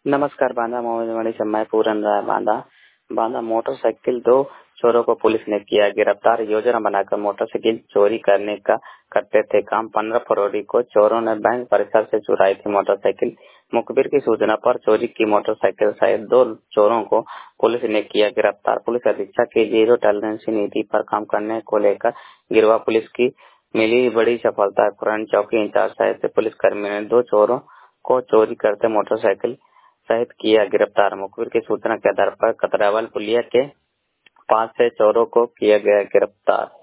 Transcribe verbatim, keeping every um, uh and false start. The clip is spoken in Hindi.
नमस्कार बांदा मोहम्मद से मैं पूरन राय बांदा बांदा मोटरसाइकिल दो चोरों को पुलिस ने किया गिरफ्तार। योजना बनाकर मोटरसाइकिल चोरी करने का करते थे काम। पंद्रह फरवरी को चोरों ने बैंक परिसर से चुराई थी मोटरसाइकिल। मुखबिर की सूचना पर चोरी की मोटरसाइकिल सहित दो चोरों को पुलिस ने किया गिरफ्तार। पुलिस अधीक्षक की जीरो टॉलरेंस नीति पर काम करने को लेकर गिरवा पुलिस की मिली बड़ी सफलता। खुरन चौकी इंचार्ज सहित पुलिस कर्मियों ने दो चोरों को चोरी करते मोटरसाइकिल सहित किया गिरफ्तार। मुखबिर की सूचना के आधार पर कतरावल पुलिया के पास से चोरों को किया गया गिरफ्तार।